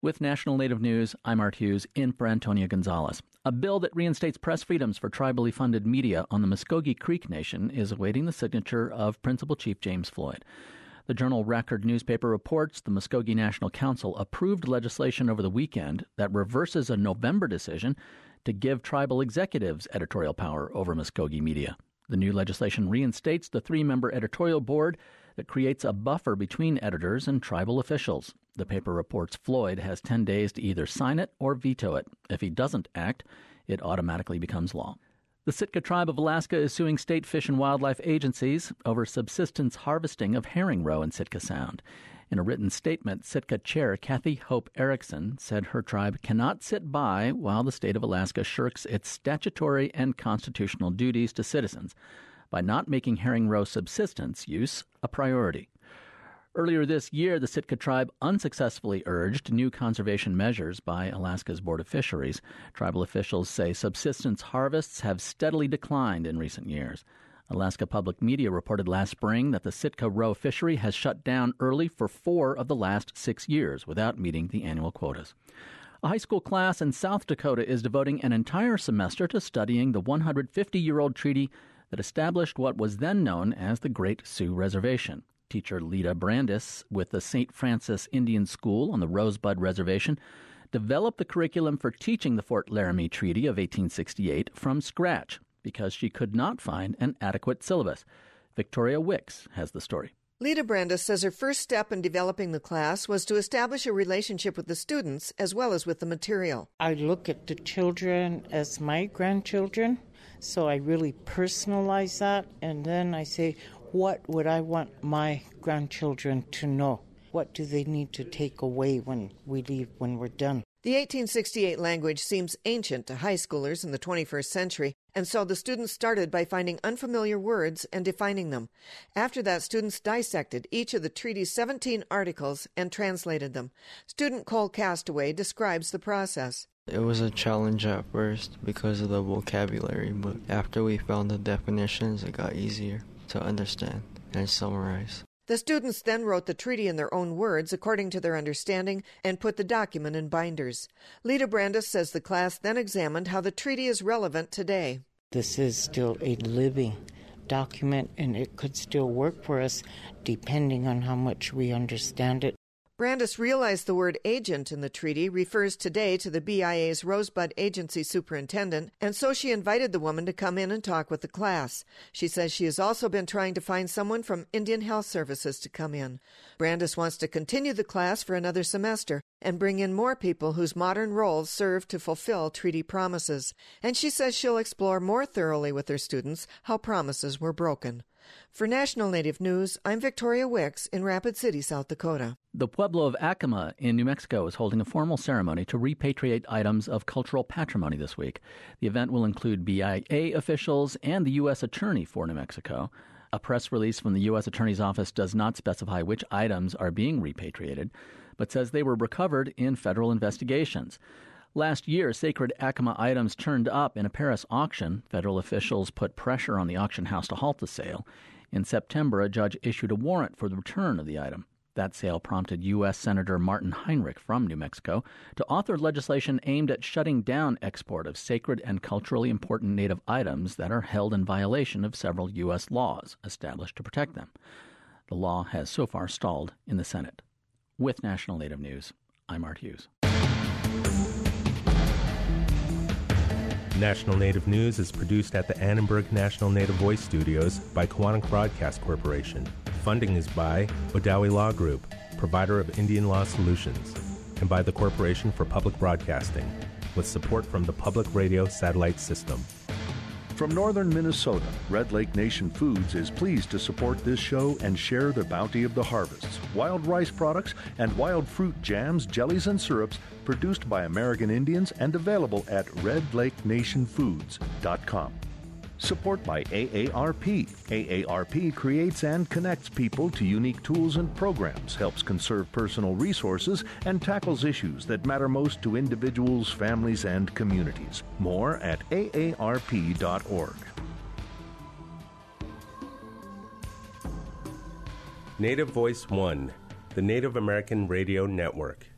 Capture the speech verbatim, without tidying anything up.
With National Native News, I'm Art Hughes, in for Antonia Gonzalez. A bill that reinstates press freedoms for tribally funded media on the Muskogee Creek Nation is awaiting the signature of Principal Chief James Floyd. The Journal Record newspaper reports the Muskogee National Council approved legislation over the weekend that reverses a November decision to give tribal executives editorial power over Muskogee media. The new legislation reinstates the three-member editorial board that creates a buffer between editors and tribal officials. The paper reports Floyd has ten days to either sign it or veto it. If he doesn't act, it automatically becomes law. The Sitka Tribe of Alaska is suing state fish and wildlife agencies over subsistence harvesting of herring roe in Sitka Sound. In a written statement, Sitka Chair Kathy Hope Erickson said her tribe cannot sit by while the state of Alaska shirks its statutory and constitutional duties to citizens by not making herring roe subsistence use a priority. Earlier this year, the Sitka tribe unsuccessfully urged new conservation measures by Alaska's Board of Fisheries. Tribal officials say subsistence harvests have steadily declined in recent years. Alaska Public Media reported last spring that the Sitka roe fishery has shut down early for four of the last six years without meeting the annual quotas. A high school class in South Dakota is devoting an entire semester to studying the one hundred fifty-year-old treaty that established what was then known as the Great Sioux Reservation. Teacher Lita Brandis with the Saint Francis Indian School on the Rosebud Reservation developed the curriculum for teaching the Fort Laramie Treaty of eighteen sixty-eight from scratch because she could not find an adequate syllabus. Victoria Wicks has the story. Lita Brandis says her first step in developing the class was to establish a relationship with the students as well as with the material. I look at the children as my grandchildren, so I really personalize that, and then I say, what would I want my grandchildren to know? What do they need to take away when we leave, when we're done? The eighteen sixty-eight language seems ancient to high schoolers in the twenty-first century, and so the students started by finding unfamiliar words and defining them. After that, students dissected each of the treaty's seventeen articles and translated them. Student Cole Castaway describes the process. It was a challenge at first because of the vocabulary, but after we found the definitions, it got easier to understand and summarize. The students then wrote the treaty in their own words according to their understanding and put the document in binders. Lita Brandis says the class then examined how the treaty is relevant today. This is still a living document, and it could still work for us depending on how much we understand it. Brandis realized the word agent in the treaty refers today to the B I A's Rosebud Agency superintendent, and so she invited the woman to come in and talk with the class. She says she has also been trying to find someone from Indian Health Services to come in. Brandis wants to continue the class for another semester and bring in more people whose modern roles serve to fulfill treaty promises. And she says she'll explore more thoroughly with her students how promises were broken. For National Native News, I'm Victoria Wicks in Rapid City, South Dakota. The Pueblo of Acoma in New Mexico is holding a formal ceremony to repatriate items of cultural patrimony this week. The event will include B I A officials and the U S Attorney for New Mexico. A press release from the U S Attorney's Office does not specify which items are being repatriated, but says they were recovered in federal investigations. Last year, sacred Acoma items turned up in a Paris auction. Federal officials put pressure on the auction house to halt the sale. In September, a judge issued a warrant for the return of the item. That sale prompted U S Senator Martin Heinrich from New Mexico to author legislation aimed at shutting down export of sacred and culturally important Native items that are held in violation of several U S laws established to protect them. The law has so far stalled in the Senate. With National Native News, I'm Art Hughes. National Native News is produced at the Annenberg National Native Voice Studios by Quantic Broadcast Corporation. Funding is by Odawi Law Group, provider of Indian law solutions, and by the Corporation for Public Broadcasting, with support from the Public Radio Satellite System. From northern Minnesota, Red Lake Nation Foods is pleased to support this show and share the bounty of the harvests, wild rice products, and wild fruit jams, jellies, and syrups produced by American Indians and available at red lake nation foods dot com. Support by A A R P. A A R P creates and connects people to unique tools and programs, helps conserve personal resources, and tackles issues that matter most to individuals, families, and communities. More at A A R P dot org. Native Voice One, the Native American Radio Network.